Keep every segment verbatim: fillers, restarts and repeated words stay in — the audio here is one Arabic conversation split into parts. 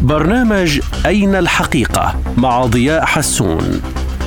برنامج أين الحقيقة مع ضياء حسون.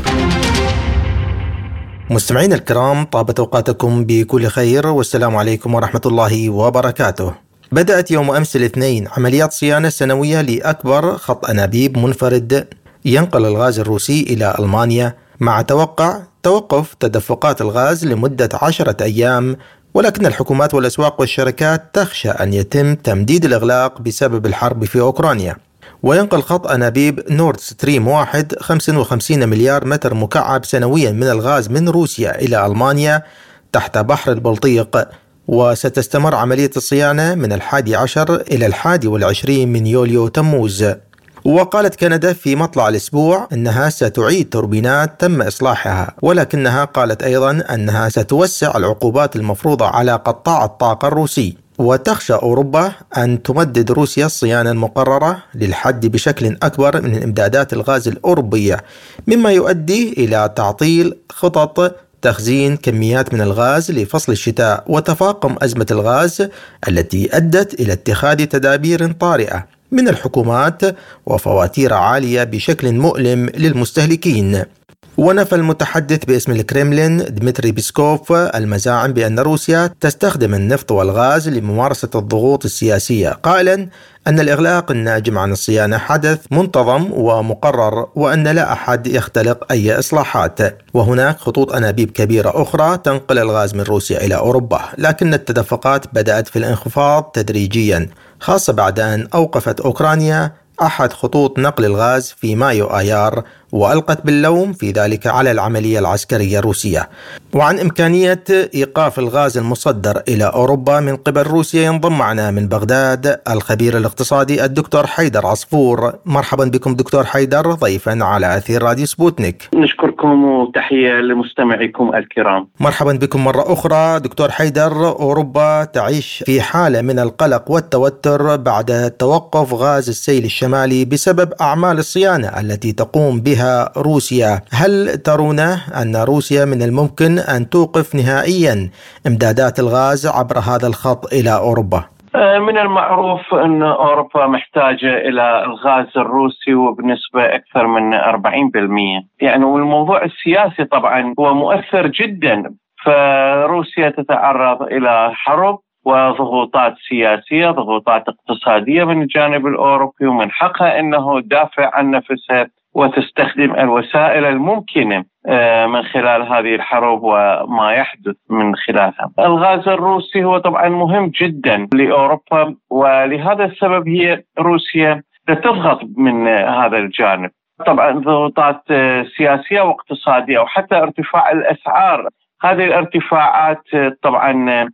مستمعين الكرام، طابت أوقاتكم بكل خير والسلام عليكم ورحمة الله وبركاته. بدأت يوم أمس الاثنين عمليات صيانة سنوية لأكبر خط أنابيب منفرد ينقل الغاز الروسي إلى ألمانيا، مع توقع توقف تدفقات الغاز لمدة عشرة أيام، ولكن الحكومات والأسواق والشركات تخشى أن يتم تمديد الإغلاق بسبب الحرب في أوكرانيا. وينقل خط أنابيب نورد ستريم واحد خمسة وخمسين مليار متر مكعب سنويا من الغاز من روسيا إلى ألمانيا تحت بحر البلطيق، وستستمر عملية الصيانة من الحادي عشر إلى الحادي والعشرين من يوليو تموز. وقالت كندا في مطلع الأسبوع أنها ستعيد توربينات تم إصلاحها، ولكنها قالت أيضا أنها ستوسع العقوبات المفروضة على قطاع الطاقة الروسي، وتخشى أوروبا أن تمدد روسيا الصيانة المقررة للحد بشكل أكبر من إمدادات الغاز الأوروبية، مما يؤدي إلى تعطيل خطط تخزين كميات من الغاز لفصل الشتاء وتفاقم أزمة الغاز التي أدت إلى اتخاذ تدابير طارئة من الحكومات وفواتير عالية بشكل مؤلم للمستهلكين. ونفى المتحدث باسم الكرملين ديمتري بيسكوف المزاعم بأن روسيا تستخدم النفط والغاز لممارسة الضغوط السياسية، قائلا أن الإغلاق الناجم عن الصيانة حدث منتظم ومقرر، وأن لا أحد يختلق أي إصلاحات. وهناك خطوط أنابيب كبيرة أخرى تنقل الغاز من روسيا إلى أوروبا، لكن التدفقات بدأت في الانخفاض تدريجيا، خاصة بعد أن أوقفت أوكرانيا أحد خطوط نقل الغاز في مايو آيار، وألقت باللوم في ذلك على العملية العسكرية الروسية. وعن إمكانية إيقاف الغاز المصدر إلى أوروبا من قبل روسيا ينضم معنا من بغداد الخبير الاقتصادي الدكتور حيدر عصفور. مرحبا بكم دكتور حيدر ضيفا على أثير راديو سبوتنيك. نشكركم وتحية لمستمعيكم الكرام. مرحبا بكم مرة أخرى دكتور حيدر. أوروبا تعيش في حالة من القلق والتوتر بعد توقف غاز السيل الشمالي بسبب أعمال الصيانة التي تقوم بها روسيا. هل ترون أن روسيا من الممكن أن توقف نهائيا إمدادات الغاز عبر هذا الخط إلى أوروبا؟ من المعروف أن أوروبا محتاجة إلى الغاز الروسي وبنسبة أكثر من أربعين بالمئة، يعني والموضوع السياسي طبعا هو مؤثر جدا. فروسيا تتعرض إلى حرب وضغوطات سياسية، ضغوطات اقتصادية من الجانب الأوروبي، ومن حقها أنه تدافع عن نفسها وتستخدم الوسائل الممكنة من خلال هذه الحرب وما يحدث من خلالها. الغاز الروسي هو طبعا مهم جدا لأوروبا، ولهذا السبب هي روسيا تضغط من هذا الجانب. طبعا ضغوطات سياسية واقتصادية وحتى ارتفاع الأسعار. هذه الارتفاعات طبعا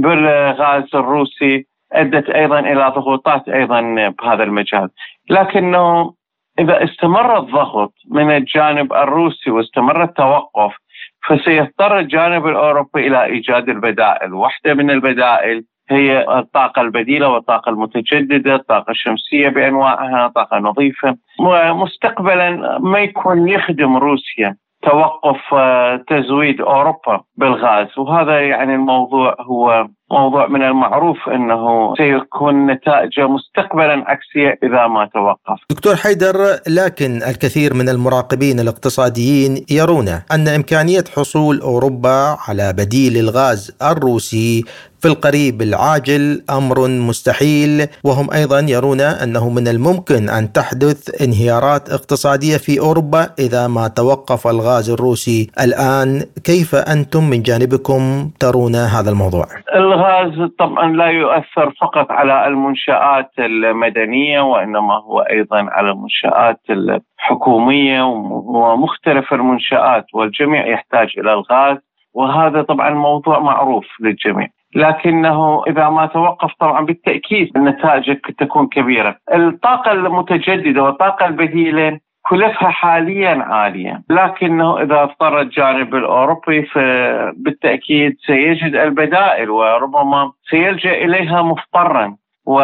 بالغاز الروسي أدت أيضا إلى ضغوطات أيضا بهذا المجال. لكنه إذا استمر الضغط من الجانب الروسي واستمر التوقف، فسيضطر الجانب الأوروبي إلى إيجاد البدائل. واحدة من البدائل هي الطاقة البديلة والطاقة المتجددة، الطاقة الشمسية بأنواعها، طاقة نظيفة. ومستقبلا ما يكون يخدم روسيا توقف تزويد أوروبا بالغاز. وهذا يعني الموضوع هو موضوع من المعروف أنه سيكون نتائجه مستقبلا عكسية إذا ما توقف. دكتور حيدر، لكن الكثير من المراقبين الاقتصاديين يرون أن إمكانية حصول أوروبا على بديل الغاز الروسي في القريب العاجل أمر مستحيل، وهم أيضا يرون أنه من الممكن أن تحدث انهيارات اقتصادية في أوروبا إذا ما توقف الغاز الروسي الآن. كيف أنتم من جانبكم ترون هذا الموضوع؟ الغاز طبعا لا يؤثر فقط على المنشآت المدنية، وإنما هو أيضا على المنشآت الحكومية ومختلف المنشآت، والجميع يحتاج إلى الغاز، وهذا طبعا موضوع معروف للجميع. لكنه إذا ما توقف طبعا بالتأكيد النتائج تكون كبيرة. الطاقة المتجددة والطاقة البديلة كلفها حاليا عالية، لكنه إذا اضطر الجانب الأوروبي فبالتأكيد سيجد البدائل وربما سيلجأ إليها مضطرا،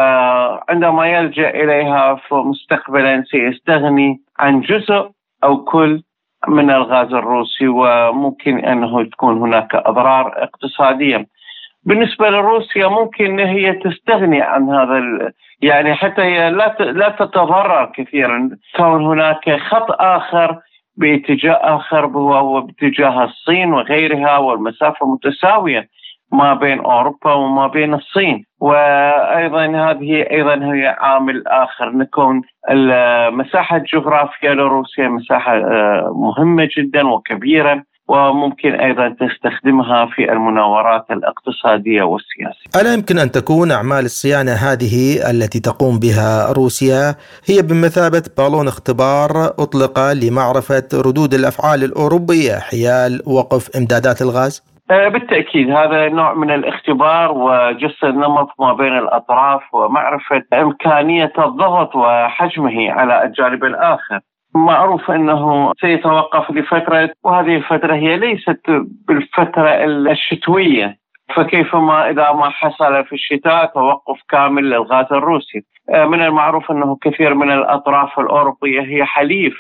وعندما يلجأ إليها مستقبلا سيستغني عن جزء أو كل من الغاز الروسي، وممكن أنه تكون هناك أضرار اقتصادية. بالنسبة لروسيا ممكن هي تستغني عن هذا، يعني حتى هي لا لا تتضرر كثيرا كون هناك خط آخر باتجاه آخر وهو باتجاه الصين وغيرها، والمسافة متساوية ما بين أوروبا وما بين الصين. وأيضا هذه أيضا هي عامل آخر، نكون المساحة الجغرافية لروسيا مساحة مهمة جدا وكبيرة، وممكن أيضا تستخدمها في المناورات الاقتصادية والسياسية. ألا يمكن أن تكون أعمال الصيانة هذه التي تقوم بها روسيا هي بمثابة بالون اختبار أطلق لمعرفة ردود الأفعال الأوروبية حيال وقف إمدادات الغاز؟ بالتأكيد هذا نوع من الاختبار وجس النمط ما بين الأطراف ومعرفة إمكانية الضغط وحجمه على الجانب الآخر. معروف أنه سيتوقف لفترة، وهذه الفترة هي ليست بالفترة الشتوية، فكيفما إذا ما حصل في الشتاء توقف كامل للغاز الروسي. من المعروف أنه كثير من الأطراف الأوروبية هي حليف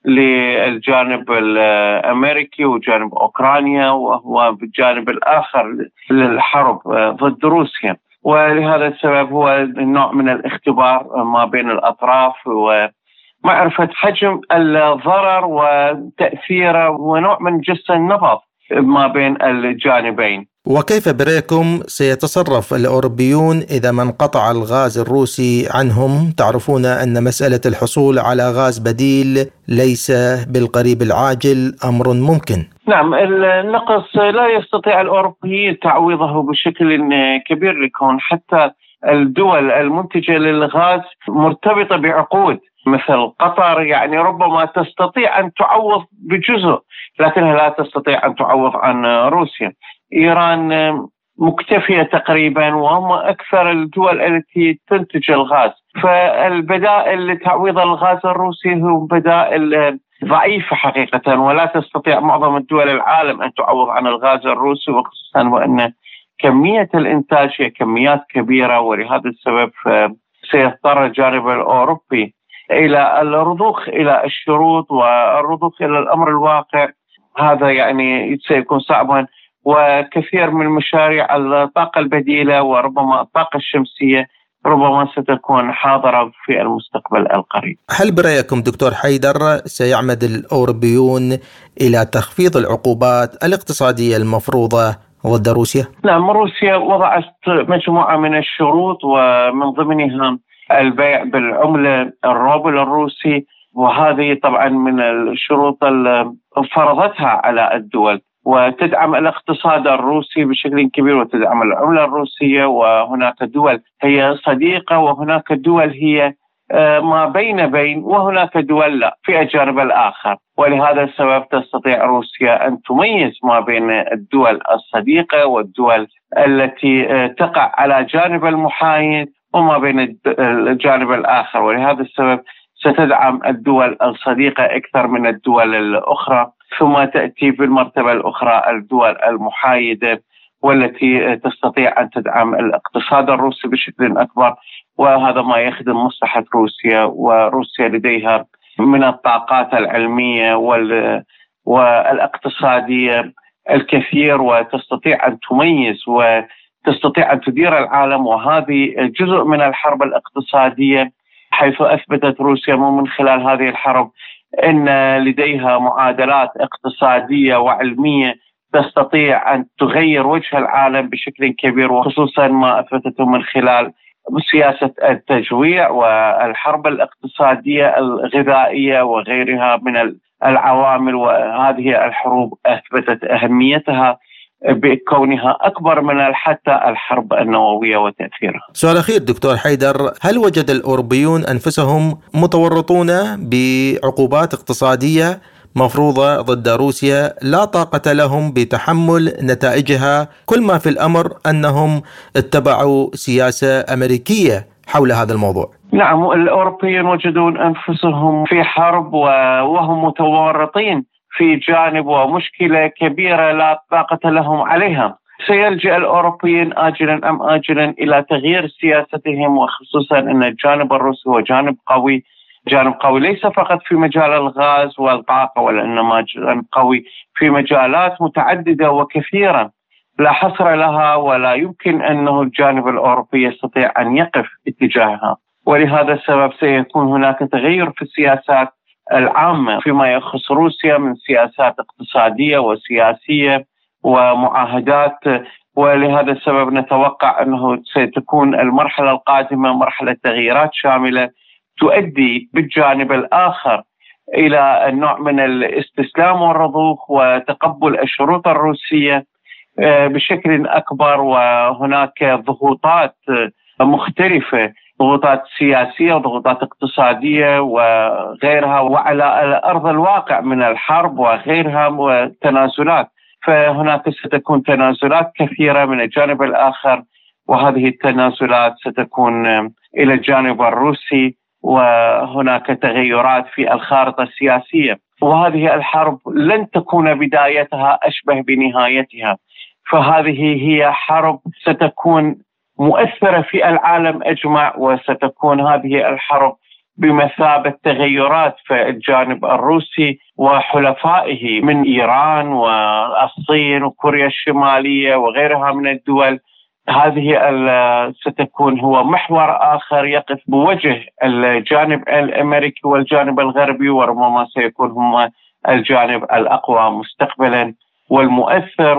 للجانب الأمريكي وجانب أوكرانيا، وهو بالجانب الآخر للحرب ضد روسيا، ولهذا السبب هو نوع من الاختبار ما بين الأطراف ومعرفة حجم الضرر وتأثيره، ونوع من جس النبض ما بين الجانبين. وكيف برأيكم سيتصرف الأوروبيون إذا ما انقطع الغاز الروسي عنهم؟ تعرفون أن مسألة الحصول على غاز بديل ليس بالقريب العاجل أمر ممكن. نعم، النقص لا يستطيع الأوروبيين تعويضه بشكل كبير، لكون حتى الدول المنتجة للغاز مرتبطة بعقود مثل قطر، يعني ربما تستطيع أن تعوض بجزء لكنها لا تستطيع أن تعوض عن روسيا. إيران مكتفية تقريبا، وهم أكثر الدول التي تنتج الغاز، فالبدائل لتعويض الغاز الروسي هو بدائل ضعيفة حقيقة، ولا تستطيع معظم الدول العالم أن تعوض عن الغاز الروسي، وخصوصا وأن كمية الإنتاج هي كميات كبيرة. ولهذا السبب سيضطر الجانب الأوروبي إلى الرضوخ إلى الشروط والرضوخ إلى الأمر الواقع. هذا يعني سيكون صعبا، وكثير من مشاريع الطاقة البديلة وربما الطاقة الشمسية ربما ستكون حاضرة في المستقبل القريب. هل برأيكم دكتور حيدر سيعمد الأوروبيون إلى تخفيض العقوبات الاقتصادية المفروضة ضد روسيا؟ نعم، روسيا وضعت مجموعة من الشروط، ومن ضمنها البيع بالعملة الروبل الروسي، وهذه طبعا من الشروط اللي فرضتها على الدول، وتدعم الاقتصاد الروسي بشكل كبير وتدعم العملة الروسية. وهناك دول هي صديقة، وهناك دول هي ما بين بين، وهناك دول لا في الجانب الآخر. ولهذا السبب تستطيع روسيا أن تميز ما بين الدول الصديقة والدول التي تقع على جانب المحايد وما بين الجانب الآخر. ولهذا السبب ستدعم الدول الصديقة أكثر من الدول الأخرى، ثم تأتي بالمرتبة الأخرى الدول المحايدة والتي تستطيع أن تدعم الاقتصاد الروسي بشكل أكبر، وهذا ما يخدم مصلحة روسيا. وروسيا لديها من الطاقات العلمية والاقتصادية الكثير، وتستطيع أن تميز وتستطيع أن تدير العالم، وهذه جزء من الحرب الاقتصادية، حيث أثبتت روسيا من خلال هذه الحرب أن لديها معادلات اقتصادية وعلمية تستطيع أن تغير وجه العالم بشكل كبير، وخصوصا ما أثبتته من خلال سياسة التجويع والحرب الاقتصادية الغذائية وغيرها من العوامل. وهذه الحروب أثبتت أهميتها بكونها أكبر من حتى الحرب النووية وتأثيرها. سؤال أخير دكتور حيدر، هل وجد الأوروبيون أنفسهم متورطون بعقوبات اقتصادية مفروضة ضد روسيا لا طاقة لهم بتحمل نتائجها، كل ما في الأمر أنهم اتبعوا سياسة أمريكية حول هذا الموضوع؟ نعم، الأوروبيون وجدون أنفسهم في حرب وهم متورطين في جانب ومشكلة كبيرة لا طاقة لهم عليها. سيلجأ الأوروبيين آجلا أم آجلا إلى تغيير سياستهم، وخصوصا أن الجانب الروسي هو جانب قوي، جانب قوي ليس فقط في مجال الغاز والطاقة، وإنما جانب قوي في مجالات متعددة وكثيرة. لا حصر لها، ولا يمكن أنه الجانب الأوروبي يستطيع أن يقف اتجاهها. ولهذا السبب سيكون هناك تغير في السياسات العامة فيما يخص روسيا من سياسات اقتصادية وسياسية ومعاهدات. ولهذا السبب نتوقع أنه ستكون المرحلة القادمة مرحلة تغييرات شاملة تؤدي بالجانب الآخر إلى النوع من الاستسلام والرضوخ وتقبل الشروط الروسية بشكل أكبر. وهناك ضغوطات مختلفة، ضغوطات سياسية وضغوطات اقتصادية وغيرها، وعلى أرض الواقع من الحرب وغيرها وتنازلات. فهناك ستكون تنازلات كثيرة من الجانب الآخر، وهذه التنازلات ستكون إلى الجانب الروسي، وهناك تغيرات في الخارطة السياسية. وهذه الحرب لن تكون بدايتها أشبه بنهايتها، فهذه هي حرب ستكون مؤثرة في العالم أجمع، وستكون هذه الحرب بمثابة تغيرات في الجانب الروسي وحلفائه من إيران والصين وكوريا الشمالية وغيرها من الدول. هذه ستكون هو محور آخر يقف بوجه الجانب الأمريكي والجانب الغربي، وربما سيكون هم الجانب الأقوى مستقبلا والمؤثر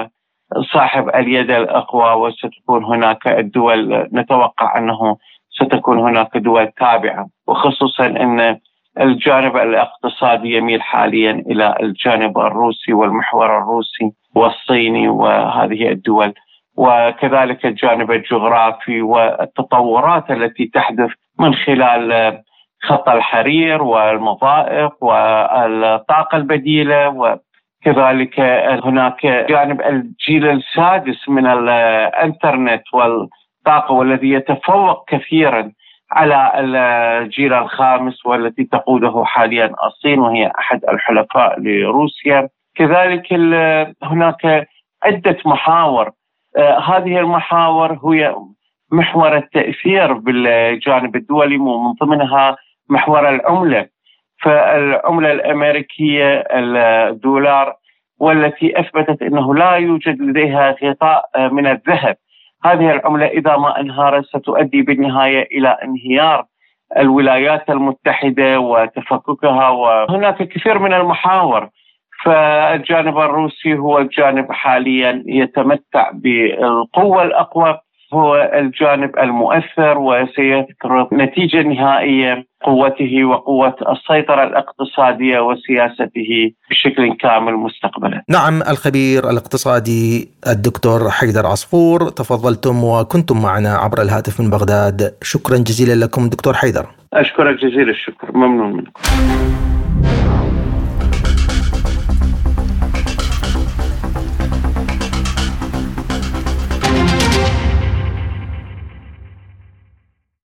وصاحب اليد الأقوى. وستكون هناك الدول، نتوقع أنه ستكون هناك دول تابعة، وخصوصا أن الجانب الاقتصادي يميل حاليا إلى الجانب الروسي والمحور الروسي والصيني وهذه الدول، وكذلك الجانب الجغرافي والتطورات التي تحدث من خلال خط الحرير والمضائق والطاقة البديلة. وكذلك هناك جانب الجيل السادس من الإنترنت والطاقة، والذي يتفوق كثيرا على الجيل الخامس، والتي تقوده حاليا الصين وهي أحد الحلفاء لروسيا. كذلك هناك عدة محاور، آه هذه المحاور هي محور التأثير بالجانب الدولي، ومن ضمنها محور العملة. فالعملة الأمريكية الدولار، والتي أثبتت أنه لا يوجد لديها غطاء من الذهب، هذه العملة إذا ما انهارت ستؤدي بالنهاية إلى انهيار الولايات المتحدة وتفككها. وهناك كثير من المحاور. فالجانب الروسي هو الجانب حاليا يتمتع بالقوة الأقوى، هو الجانب المؤثر، وسيذكر نتيجة نهائية قوته وقوة السيطرة الاقتصادية وسياسته بشكل كامل مستقبلا. نعم، الخبير الاقتصادي الدكتور حيدر عصفور، تفضلتم وكنتم معنا عبر الهاتف من بغداد. شكرا جزيلا لكم دكتور حيدر. أشكرك جزيل الشكر، ممنون منكم.